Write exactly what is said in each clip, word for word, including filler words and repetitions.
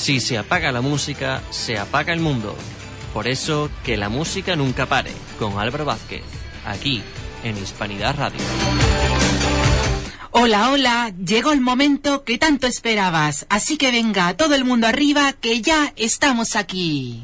Si se apaga la música, se apaga el mundo. Por eso, que la música nunca pare, con Álvaro Vázquez, aquí, en Hispanidad Radio. Hola, hola, llegó el momento que tanto esperabas, así que venga, todo el mundo arriba, que ya estamos aquí.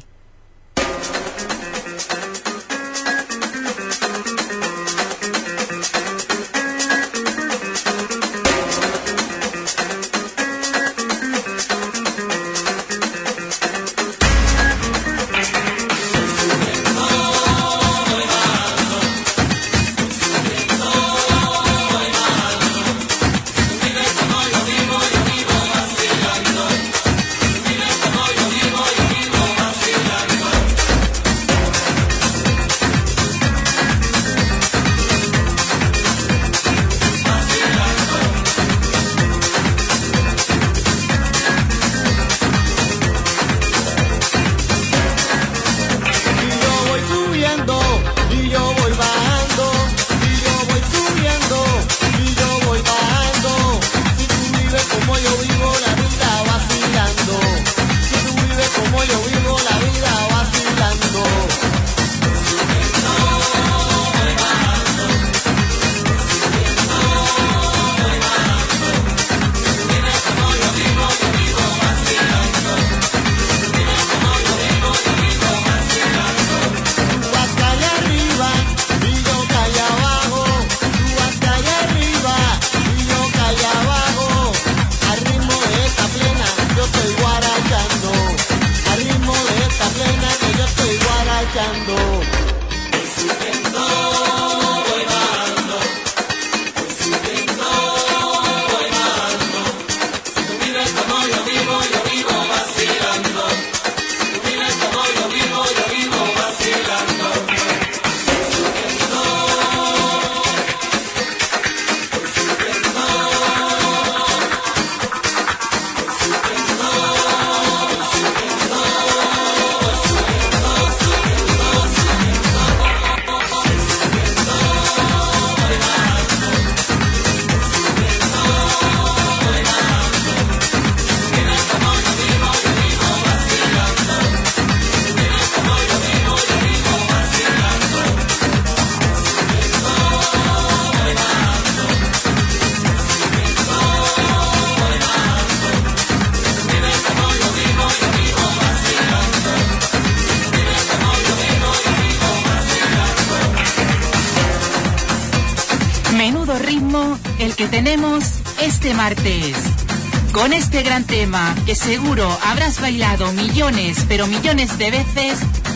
Tenemos este martes con este gran tema que seguro habrás bailado millones, pero millones de veces,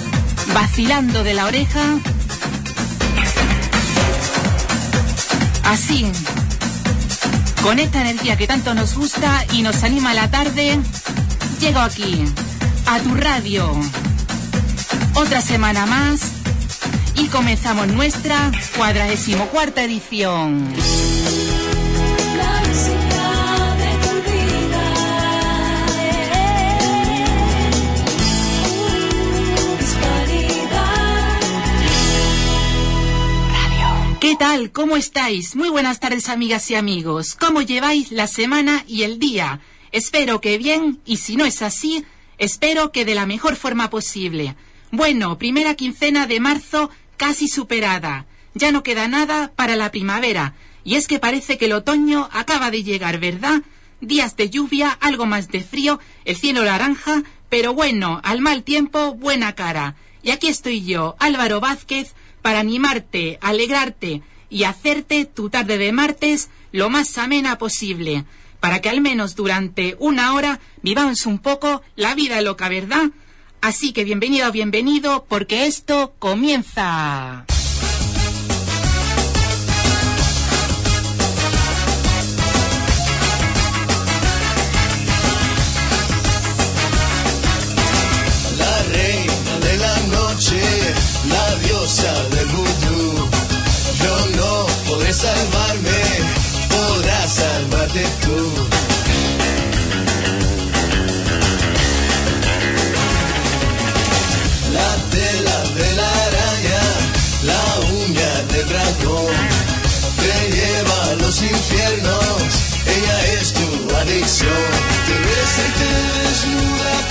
vacilando de la oreja. Así, con esta energía que tanto nos gusta y nos anima a la tarde, llego aquí, a tu radio, otra semana más y comenzamos nuestra cuadragésimo cuarta edición. ¿Qué tal? ¿Cómo estáis? Muy buenas tardes, amigas y amigos. ¿Cómo lleváis la semana y el día? Espero que bien, y si no es así, espero que de la mejor forma posible. Bueno, primera quincena de marzo casi superada. Ya no queda nada para la primavera. Y es que parece que el otoño acaba de llegar, ¿verdad? Días de lluvia, algo más de frío, el cielo naranja, pero bueno, al mal tiempo, buena cara. Y aquí estoy yo, Álvaro Vázquez, para animarte, alegrarte y hacerte tu tarde de martes lo más amena posible, para que al menos durante una hora vivamos un poco la vida loca, ¿verdad? Así que bienvenido, bienvenido, porque esto comienza. La reina de la noche, la diosa del vudú. Yo no podré salvarme, podrás salvarte tú. La tela de la araña, la uña del dragón, te lleva a los infiernos, ella es tu adicción. Te besa y te desnuda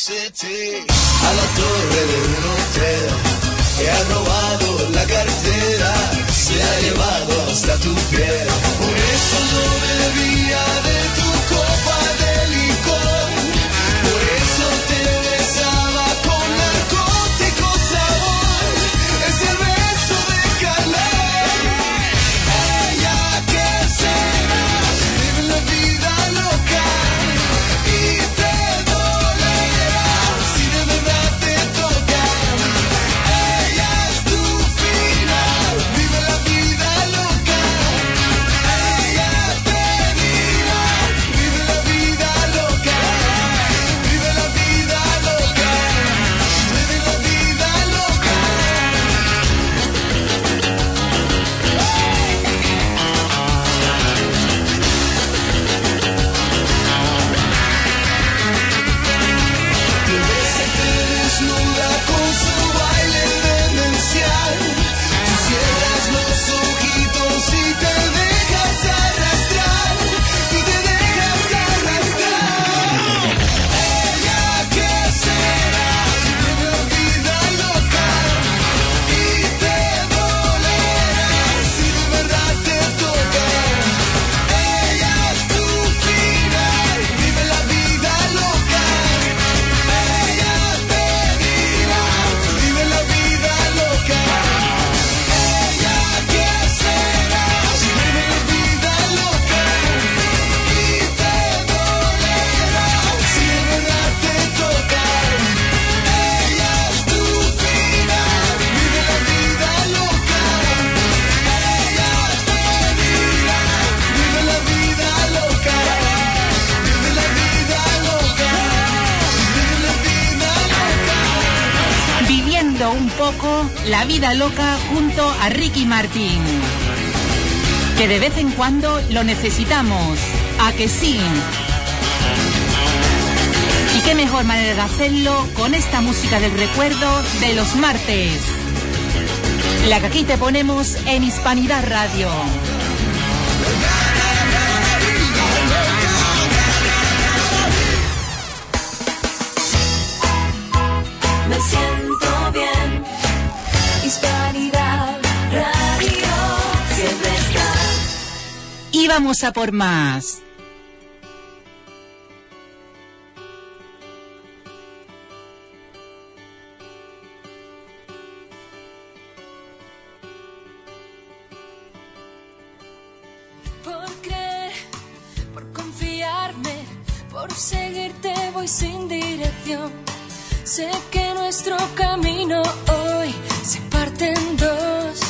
City, a la torre de un hotel, que ha robado la cartera, se ha llevado hasta tu piel. Por eso no bebía de tu copa de licor, por eso te besaba con narcótico sabor, ese beso de calor. Ella que será, vive la vida loca y te dolerá si de verdad te toca. Ella es tu final, vive la vida loca. Ella te dirá, vive la vida loca, vive la vida loca, vive la vida loca. Te besa y te desnuda con su baile demencial. Tú cierras los ojitos y te dejas arrastrar, y te dejas arrastrar. Ella que será, vive la vida loca y te dolerá si de verdad te toca. Ella es tu final, vive la vida loca. Ella te dirá, vive la vida loca. Ella que será, vive la vida loca y te dolerá si de verdad te toca. Ella es tu final, vive la vida loca. Ella te dirá, vive la vida loca, vive la vida loca, vive la vida loca. Viviendo un poco la vida loca junto a Ricky Martin. Que de vez en cuando lo necesitamos. ¿A que sí? Y qué mejor manera de hacerlo con esta música del recuerdo de los martes. La que aquí te ponemos en Hispanidad Radio. Me siento bien, Hispanidad Radio siempre está. Y vamos a por más. Por creer, por confiarme, por seguirte voy sin dirección. Sé que nuestro camino hoy se parte en dos.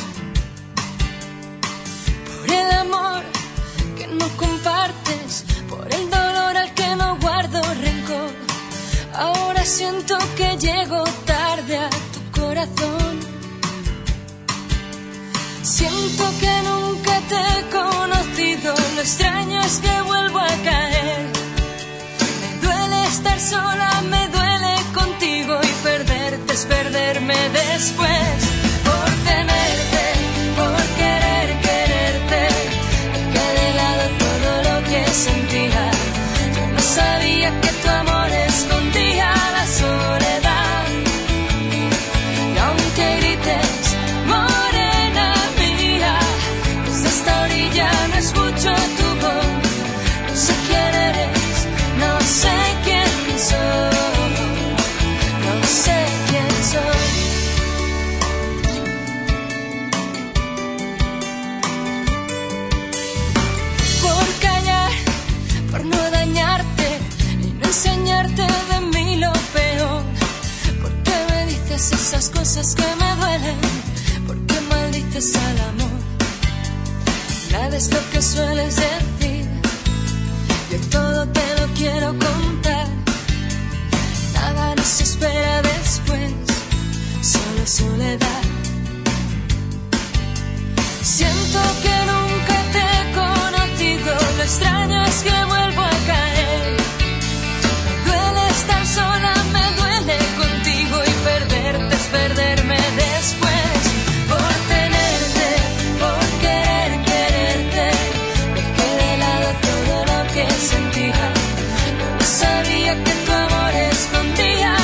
Por el amor que no compartes, por el dolor al que no guardo rencor. Ahora siento que llego tarde a tu corazón. Siento que nunca te he conocido, lo extraño es que vuelvo a caer. Me duele estar sola, me duele contigo y perderte es perderme después. Por tenerte, por querer quererte, dejé de lado todo lo que sentía. Yo no sabía que tu amor escondía la soledad. Y aunque grites, morena mía, desde esta orilla no escucho tu voz. No sé quién eres, no sé quién soy, no sé quién soy. Por callar, por no dañarte y no enseñarte de mí lo peor. Porque me dices esas cosas que me duelen, porque maldices al amor. Nada es lo que sueles decir, yo todo te lo quiero contar. Nada nos espera después, solo soledad. Siento que nunca te he conocido, lo extraño es que vuelvo a caer. Me duele estar sola, me duele contigo y perderte es perderme después. Por tenerte, por querer quererte, dejé de lado todo lo que sentía. Yo no sabía que tu amor escondía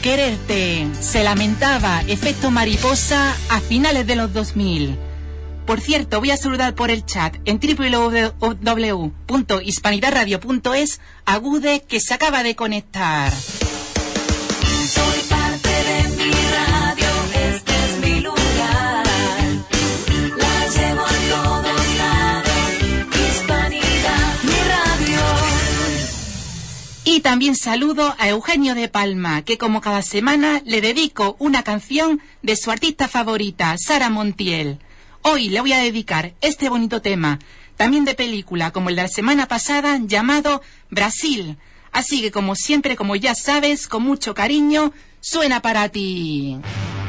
Quererte, se lamentaba Efecto Mariposa a finales de los dos mil. Por cierto, voy a saludar por el chat en doble u doble u doble u punto hispanidad radio punto es a Gude, que se acaba de conectar. Soy parte de mi radio, este es mi lugar. La llevo a todos lados, Hispanidad, mi radio. Y también saludo a Eugenio de Palma, que como cada semana le dedico una canción de su artista favorita, Sara Montiel. Hoy le voy a dedicar este bonito tema, también de película, como el de la semana pasada, llamado Brasil. Así que, como siempre, como ya sabes, con mucho cariño, suena para ti.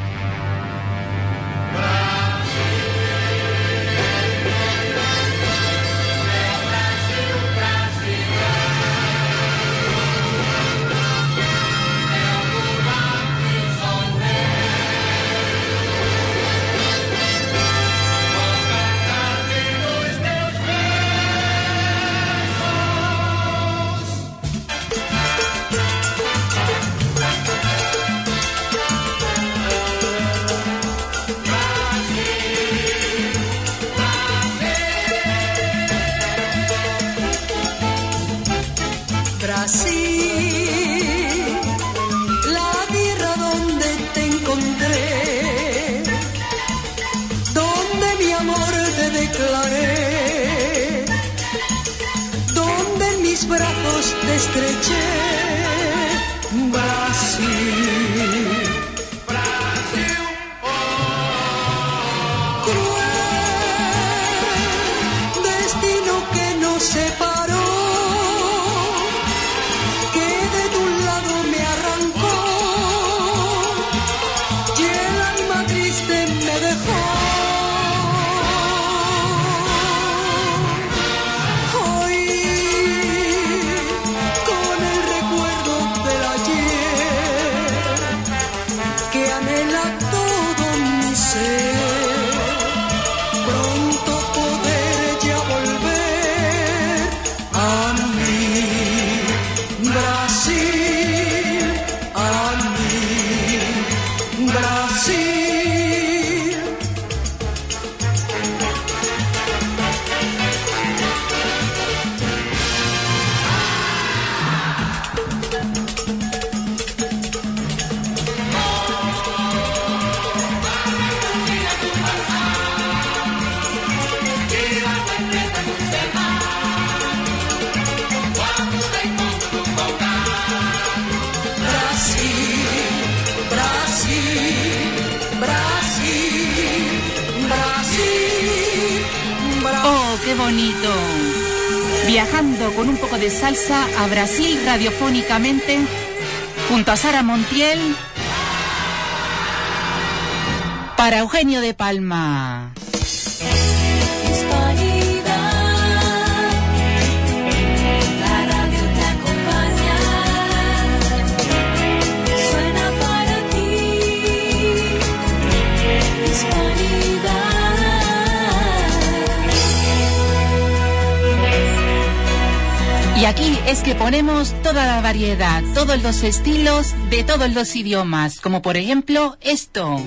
Brasil, la tierra donde te encontré, donde mi amor te declaré, donde en mis brazos te estreché. Brasil, Brasil, oh, cruel destino que nos separó. ¡Qué bonito! Viajando con un poco de salsa a Brasil radiofónicamente, junto a Sara Montiel, para Eugenio de Palma. Y aquí es que ponemos toda la variedad, todos los estilos de todos los idiomas, como por ejemplo esto.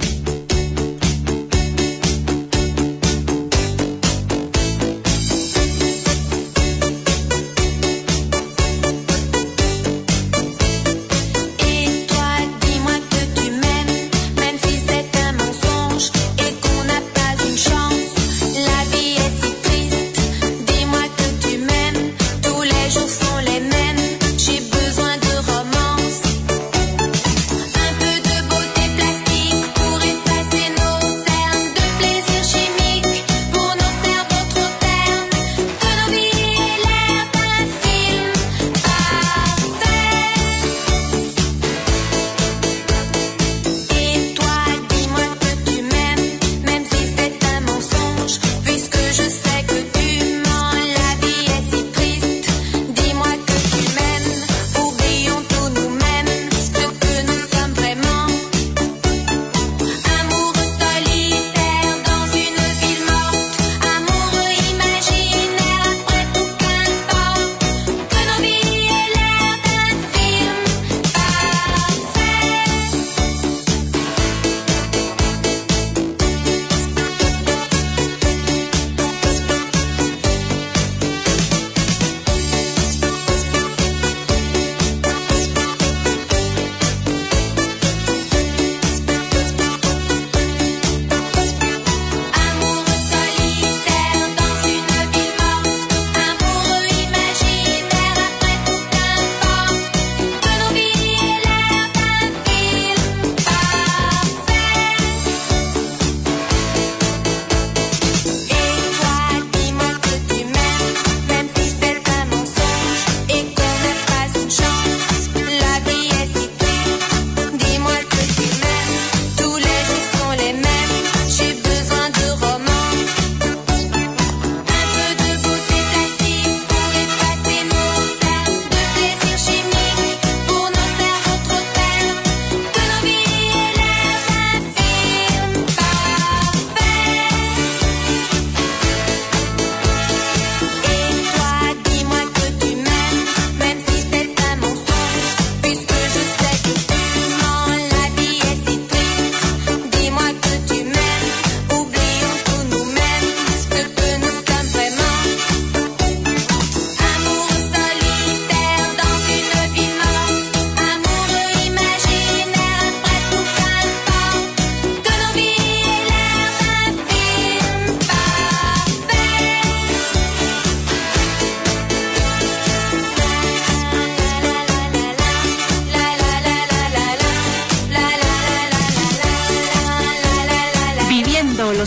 Pour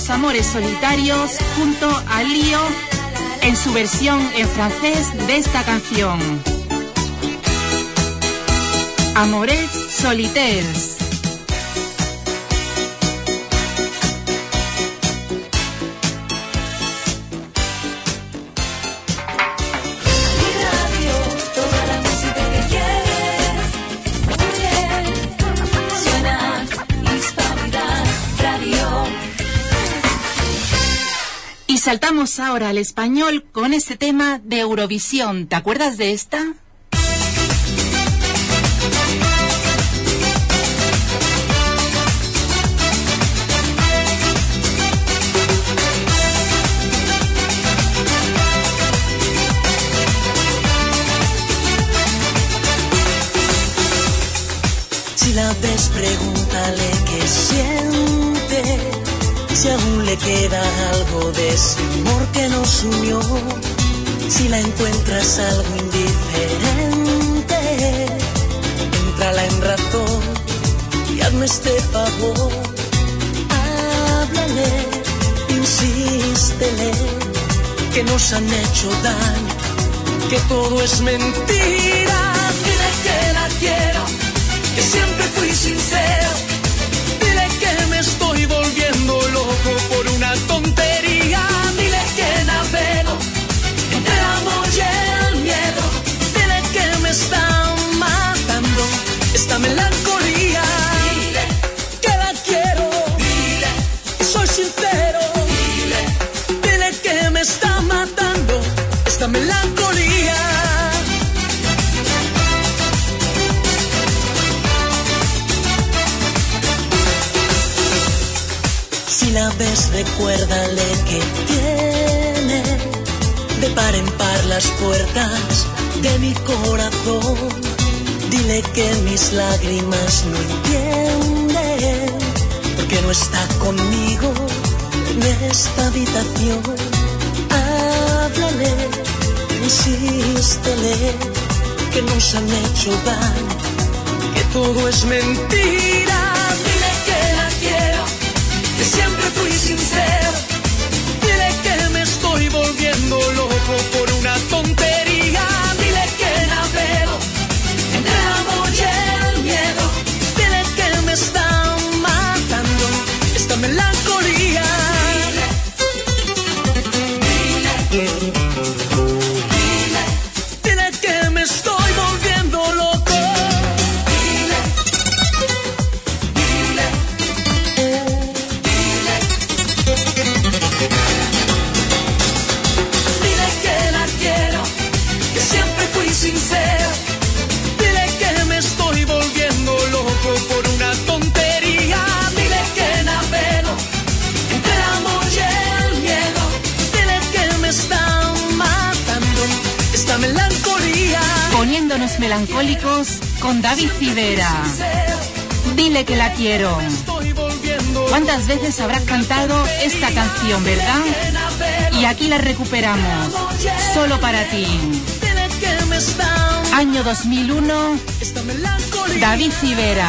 Los Amores Solitarios junto a Lío en su versión en francés de esta canción. Amores Solitaires. Y saltamos ahora al español con este tema de Eurovisión. ¿Te acuerdas de esta? Si la ves, pregúntale qué siente, si aún le queda algo de ese amor que nos unió. Si la encuentras algo indiferente, éntrala en razón y hazme este favor. Háblale, insístele, que nos han hecho daño, que todo es mentira. Dile que la quiero, que siempre fui sincero. Dile que me estoy volviendo loco por una tontería. Dile que navego entre el amor y el miedo. Dile que me está matando esta melancolía. Dile que la quiero, dile que soy sincero. Dile, dile que me está matando esta melancolía. Si la ves, recuérdale que tiene de par en par las puertas de mi corazón. Dile que mis lágrimas no entienden, porque no está conmigo en esta habitación. Háblale, insístele, que nos han hecho daño, que todo es mentira. Dile que la quiero, que siempre fui sincero. Dile que me estoy volviendo loco por una tontería. Dile que navego entre el amor y el miedo. Dile que me está matando esta melancolía. Dile, dile, dile, dile que me estoy volviendo loco. Dile, dile. Dile que la quiero, que siempre fui sincero. Dile que me estoy volviendo loco por una tontería. Dile que navego entre el amor y el miedo. Dile que me está matando esta melancolía. Poniéndonos melancólicos con David Civera. Dile que la quiero. ¿Cuántas veces habrás cantado esta canción, verdad? Y aquí la recuperamos, solo para ti. Año dos mil uno, David Civera.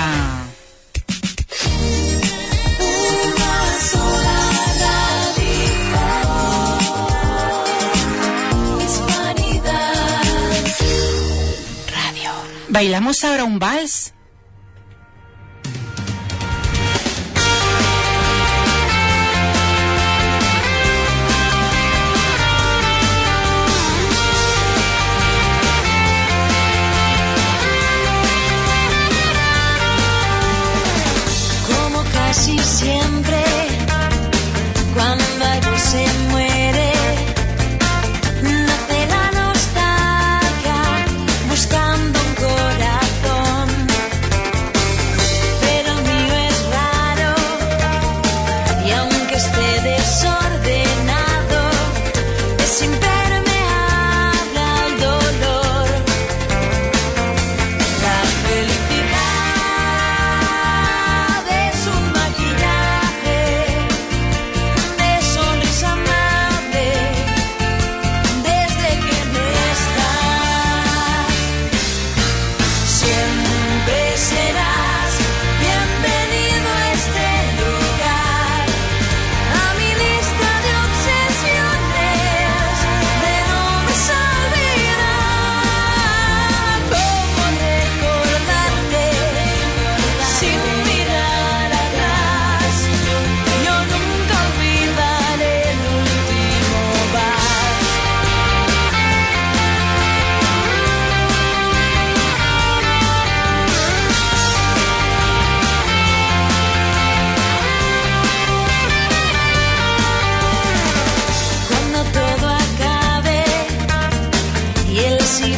¿Bailamos ahora un vals? Como casi siempre, cuando algo se muere, nace la nostalgia buscando un corazón.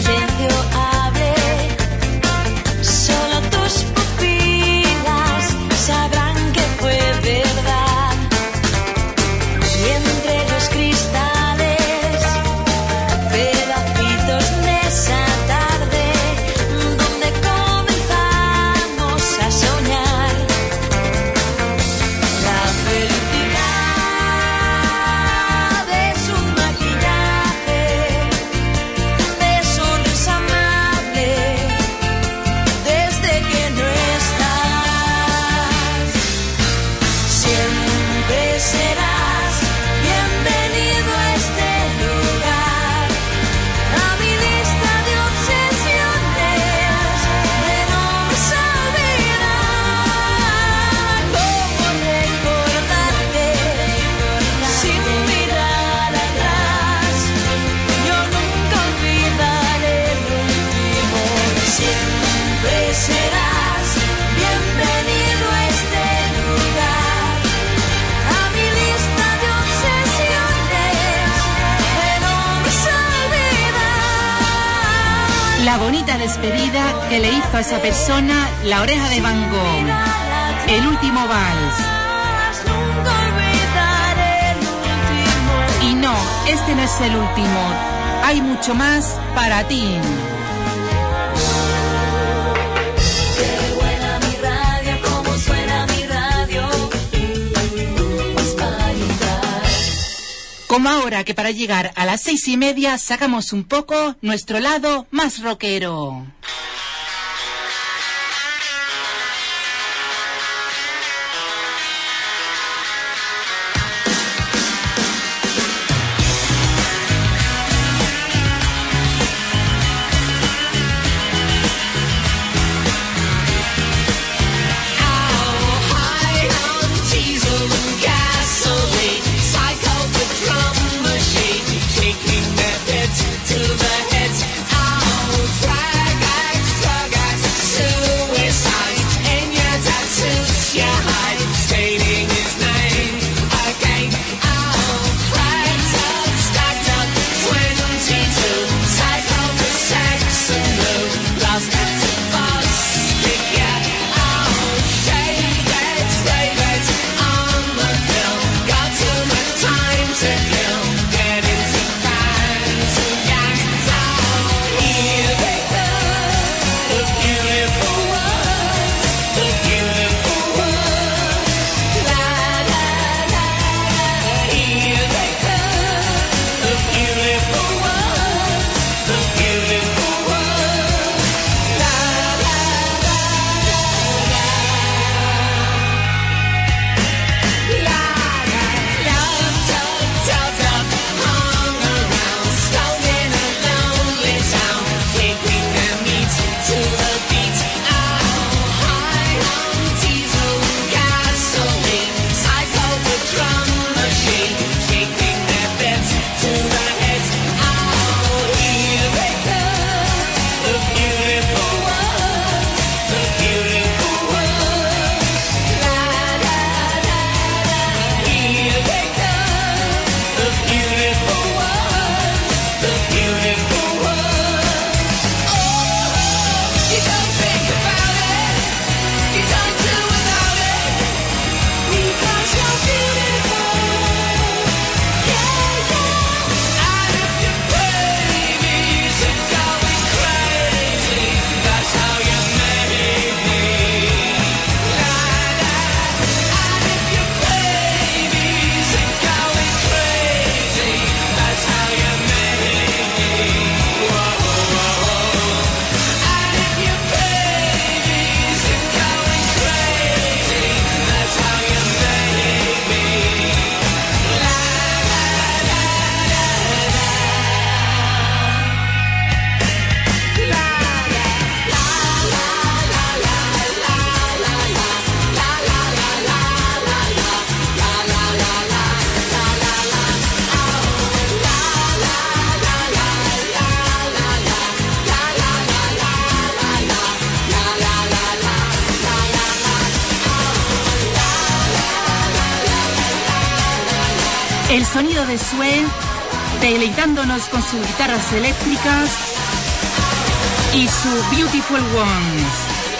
silencio hable, solo tus pupilas sabrán que fue verdad. Y entre los cristales, pedacitos de esa tarde, donde comenzamos a soñar la felicidad es un maquillaje de sonrisa amable desde que no estás. Siempre serás bienvenido a este lugar, a mi lista de obsesiones, de nombres a olvidar. Cómo recordarte sin mirar atrás, yo nunca olvidaré el último. Siempre serás bienvenido a este lugar, a mi lista de obsesiones, de nombres a olvidar. La bonita despedida que le hizo a esa persona La Oreja de Van Gogh. El último vals. Nunca olvidaré el último. Y no, este no es el último. Hay mucho más para ti. Qué buena mi radio, cómo suena mi radio. Hispanidad. Como ahora que para llegar a las seis y media sacamos un poco nuestro lado más rockero. To the heads, oh, drag axe, drug axe, El sonido de Sue, deleitándonos con sus guitarras eléctricas. y su Beautiful Ones.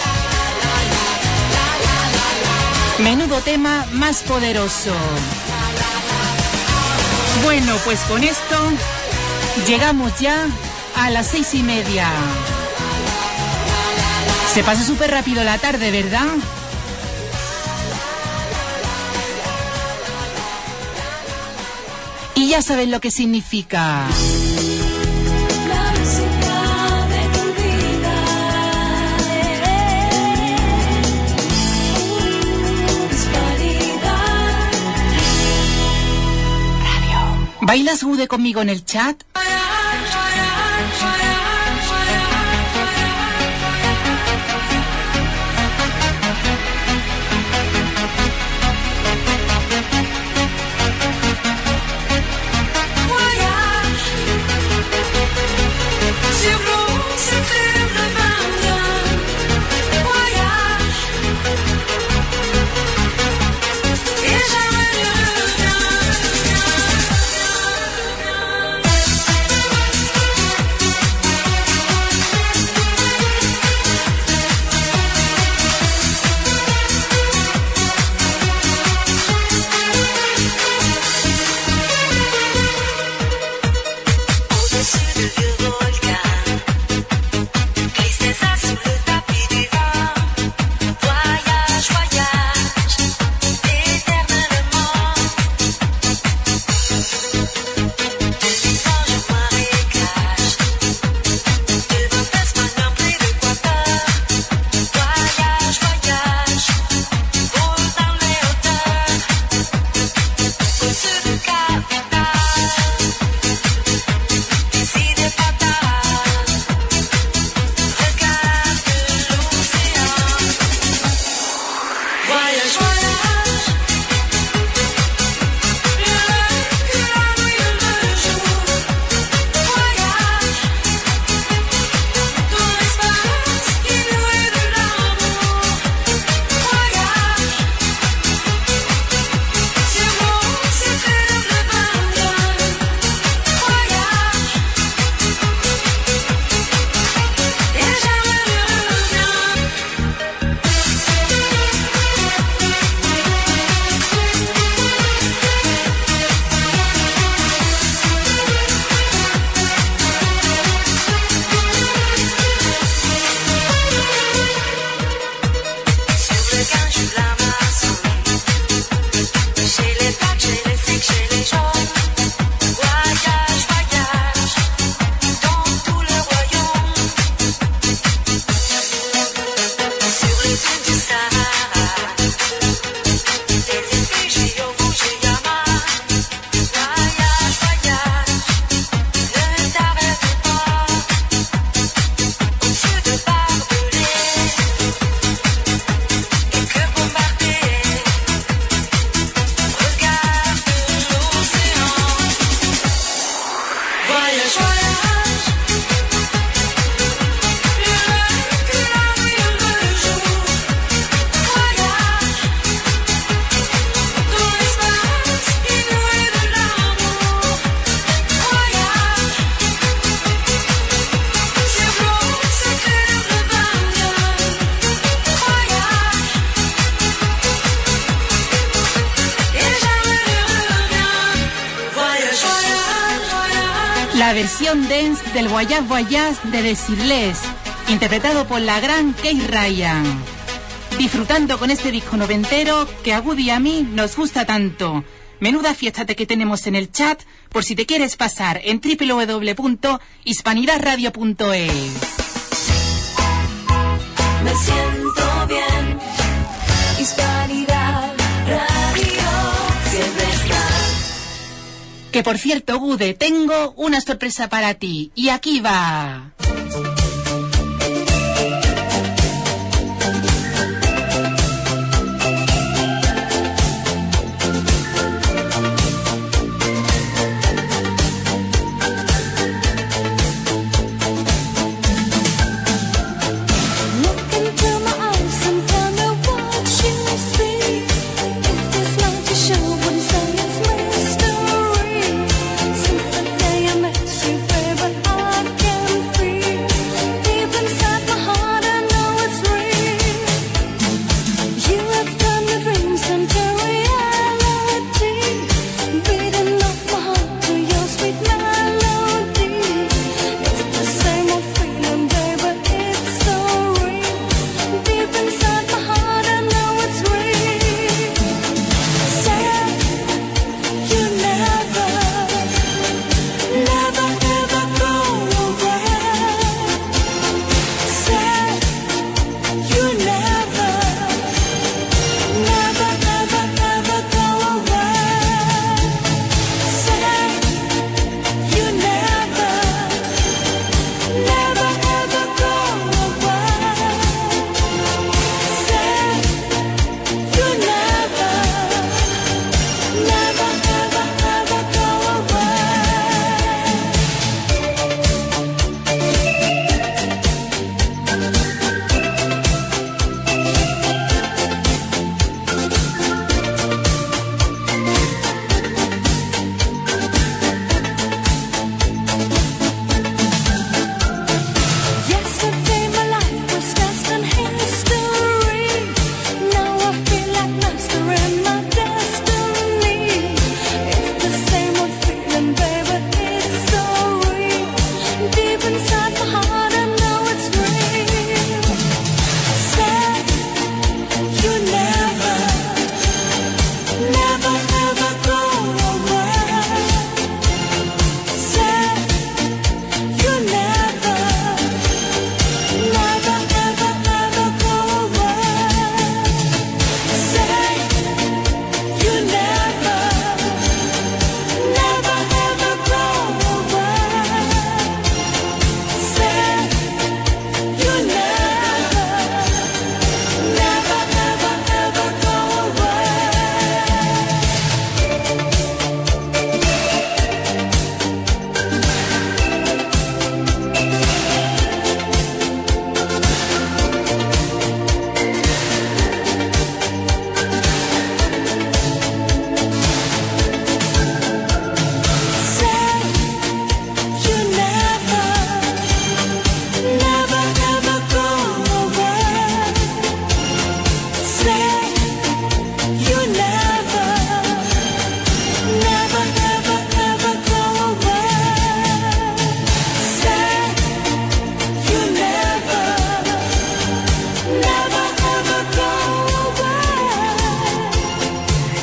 Menudo tema más poderoso. Bueno, pues con esto llegamos ya a las seis y media. Se pasa súper rápido la tarde, ¿verdad? Y ya saben lo que significa. La música de tu vida. Hispanidad. Radio. ¿Bailas Gude conmigo en el chat? La versión dance del Voyage Voyage de Desirles, interpretado por la gran Kate Ryan. Disfrutando con este disco noventero que a Woody y a mí nos gusta tanto. Menuda fiesta que tenemos en el chat, por si te quieres pasar en doble u doble u doble u punto hispanidad radio punto es. Me siento bien. Hispanidad Radio siempre está. Que por cierto, Gude, tengo una sorpresa para ti. Y aquí va. Free.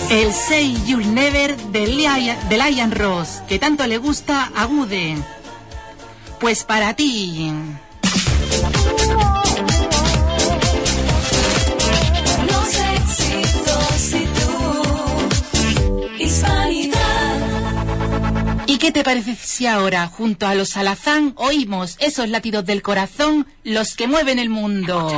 El Say You'll Never de Lion, de Lion Ross, que tanto le gusta a Gude. Pues para ti. Los éxitos y tú, Hispanidad. ¿Y qué te parece si ahora, junto a los Alazán, oímos esos latidos del corazón, los que mueven el mundo?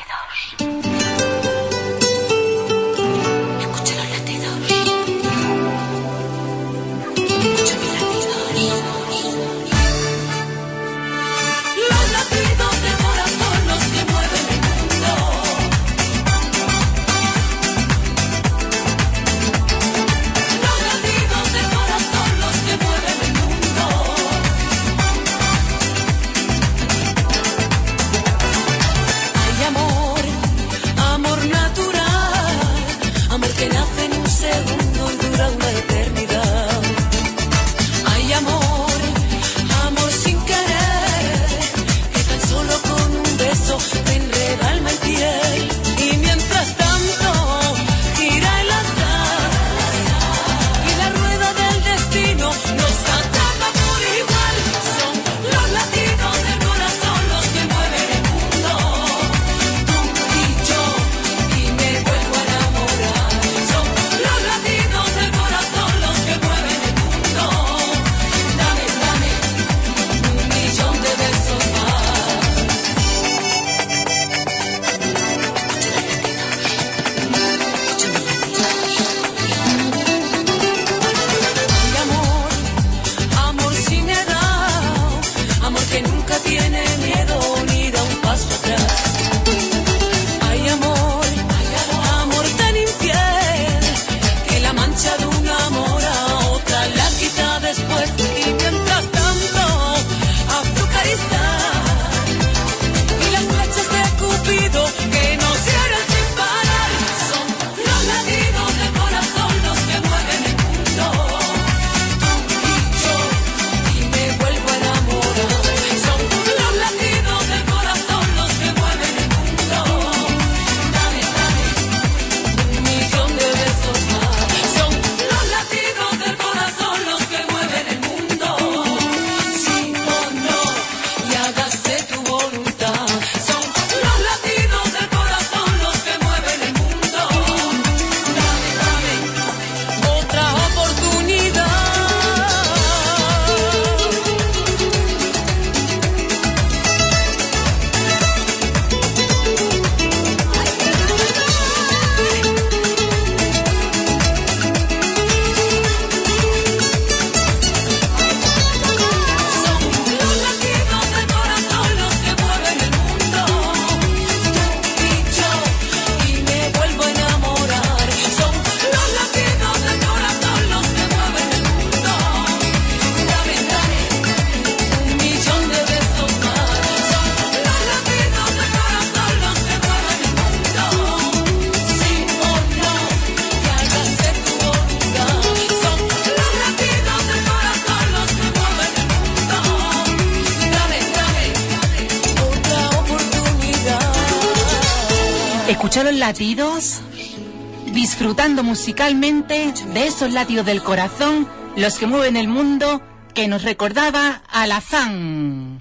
¿Escuchó los latidos? Disfrutando musicalmente de esos latidos del corazón, los que mueven el mundo, que nos recordaba Alazán.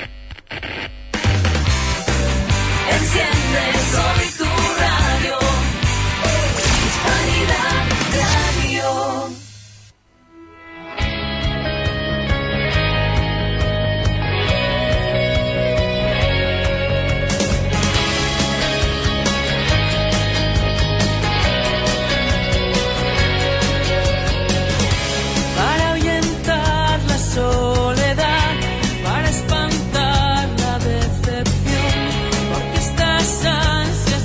Enciende hoy tu radio, Hispanidad Radio. Soledad, para espantar la decepción, porque estas ansias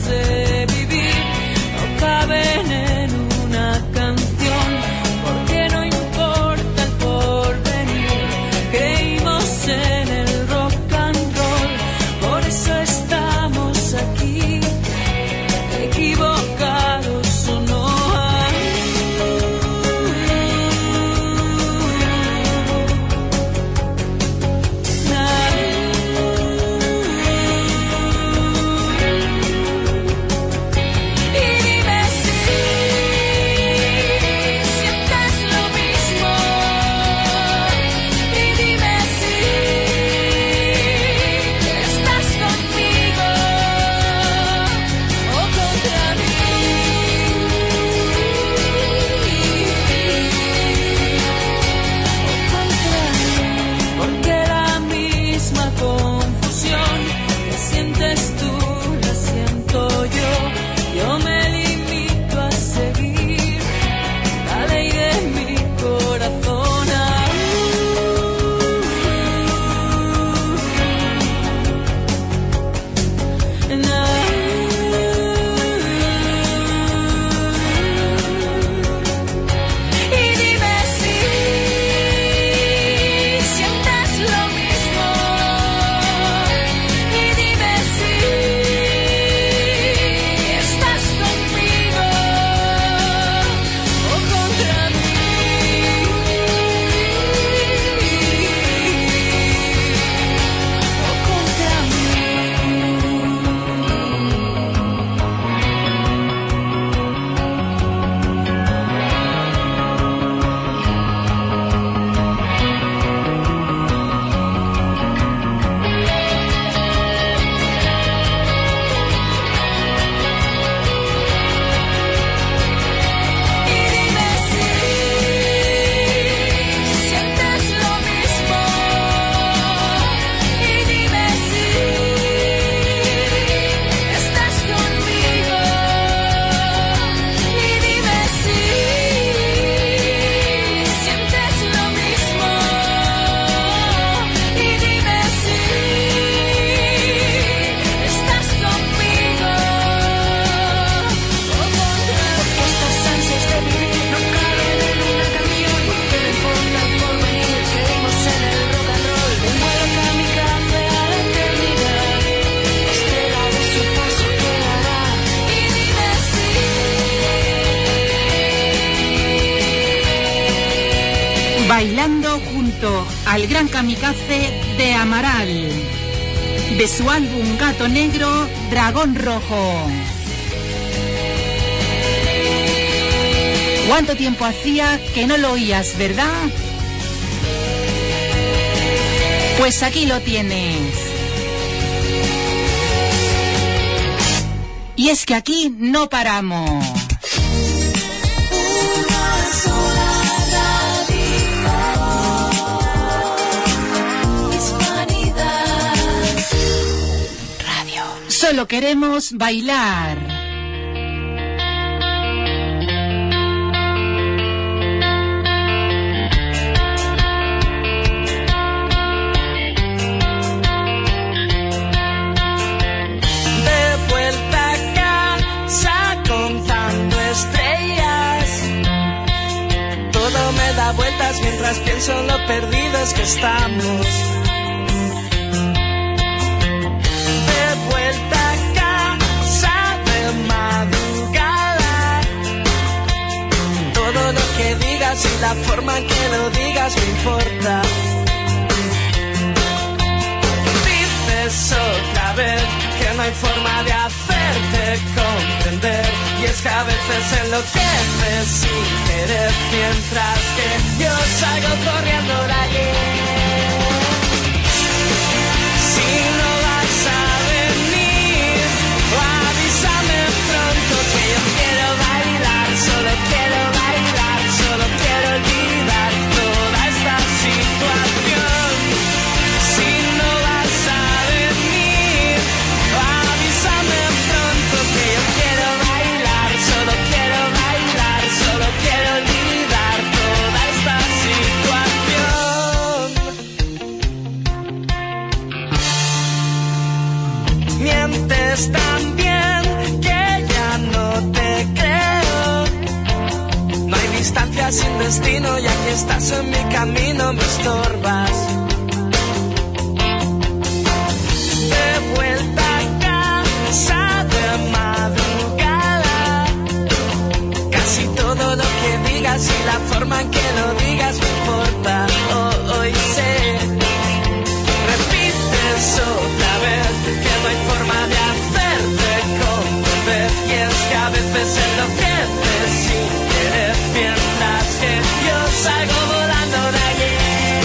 bailando junto al gran kamikaze de Amaral, de su álbum Gato Negro, Dragón Rojo. ¿Cuánto tiempo hacía que no lo oías, verdad? Pues aquí lo tienes. Y es que aquí no paramos. Una sola radio. Hispanidad Radio. Solo queremos bailar. Vueltas mientras pienso en lo perdidos que estamos. De vuelta a casa de madrugada. Todo lo que digas y la forma en que lo digas me importa. Dices otra vez que no hay forma de hacerte comprender. Y es que a veces enloqueces sin querer, mientras que yo salgo corriendo de allí. Si no vas a venir, avísame pronto que yo quiero bailar. Solo quiero bailar, solo quiero olvidar toda esta situación. Si no vas a venir, avísame pronto que yo quiero bailar. Solo quiero bailar, solo quiero olvidar toda esta situación. Mientes tan bien que ya no te creo. No hay distancia sin destino y aquí estás en mi camino, me estorbas. De vuelta a casa de madrugada. Casi todo lo que digas y la forma en que lo digas me importa. Oh, hoy sé, repites otra vez que no hay forma de hacerte comprender. Y es que a veces enloqueces sin querer, mientras que yo salgo volando de allí.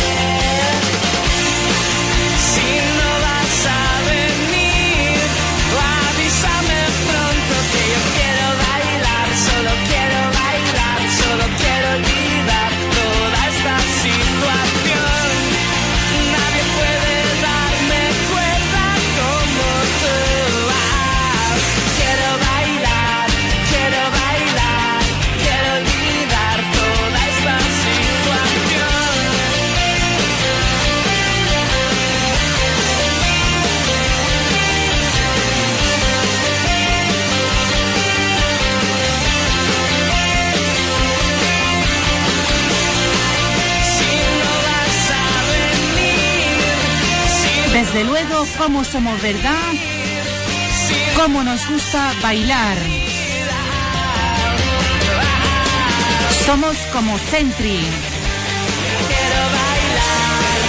Si no vas a venir, avísame pronto que yo quiero bailar. Solo quiero bailar, solo quiero olvidar toda esta situación. Nadie puede darme cuenta como tú. Ah, quiero bailar, quiero bailar, quiero olvidar toda esta situación. Si no vas a venir, si Desde luego, cómo somos, ¿verdad? Cómo nos gusta bailar. Somos como Centri. quiero bailar,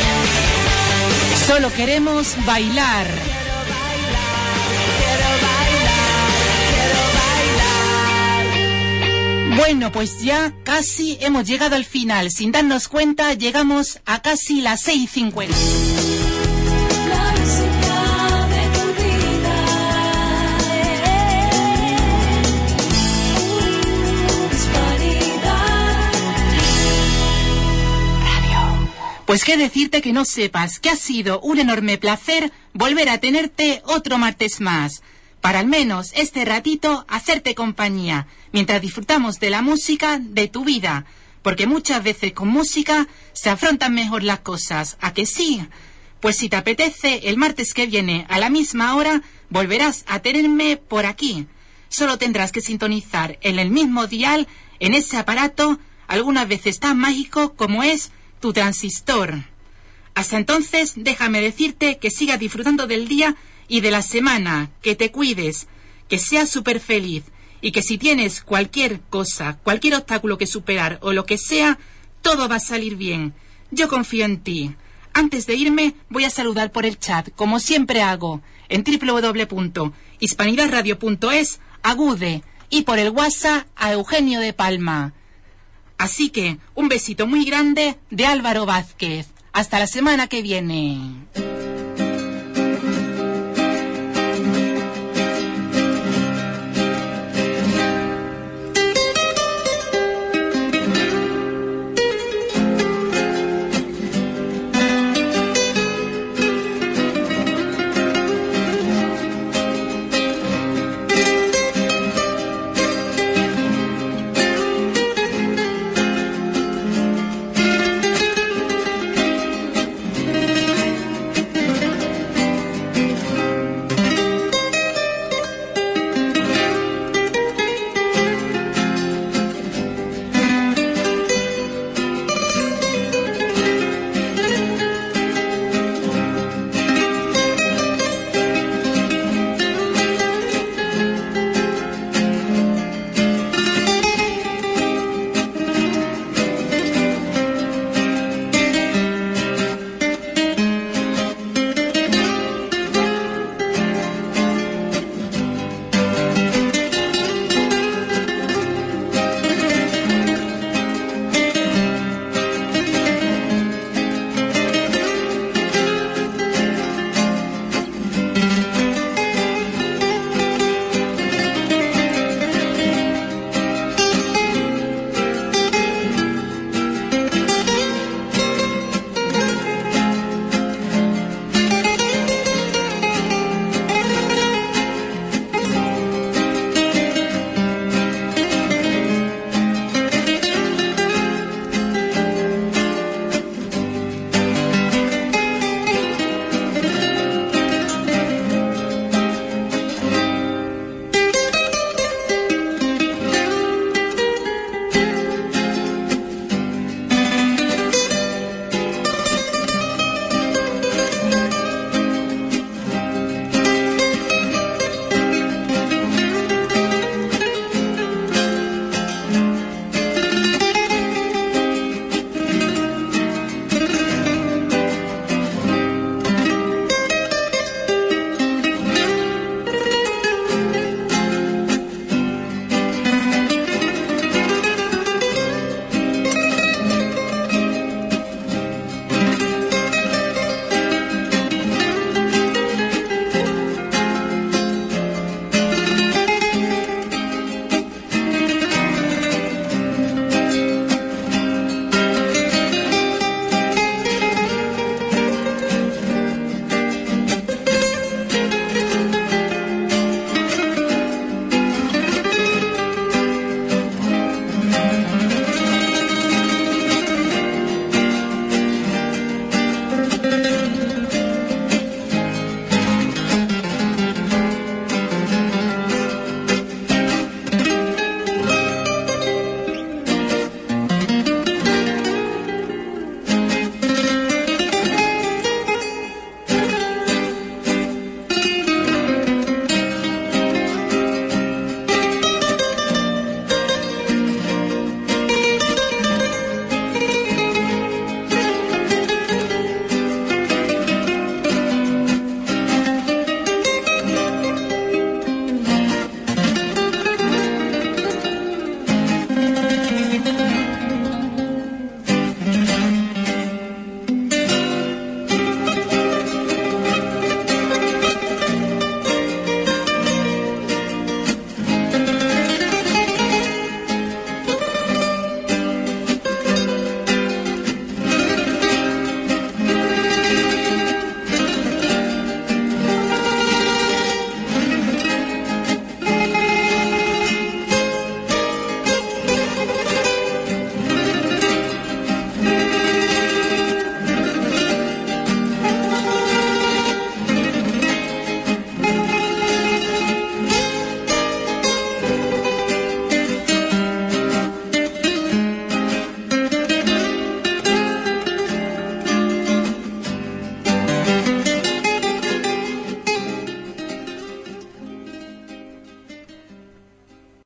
Solo queremos bailar. quiero bailar, quiero bailar. Bueno, pues ya casi hemos llegado al final. Sin darnos cuenta, llegamos a casi las seis y cincuenta. La música de tu vida. Hispanidad Radio. Pues qué decirte que no sepas que ha sido un enorme placer volver a tenerte otro martes más, para al menos este ratito hacerte compañía, mientras disfrutamos de la música de tu vida, porque muchas veces con música se afrontan mejor las cosas, ¿a que sí? Pues si te apetece, el martes que viene a la misma hora volverás a tenerme por aquí. Solo tendrás que sintonizar en el mismo dial, en ese aparato, algunas veces tan mágico como es tu transistor. Hasta entonces, déjame decirte que sigas disfrutando del día y de la semana, que te cuides, que seas súper feliz y que si tienes cualquier cosa, cualquier obstáculo que superar o lo que sea, Todo va a salir bien. Yo confío en ti. Antes de irme, voy a saludar por el chat, como siempre hago, en doble u doble u doble u punto hispanidad radio punto es, a Gude, y por el WhatsApp a Eugenio de Palma. Así que, un besito muy grande de Álvaro Vázquez. Hasta la semana que viene.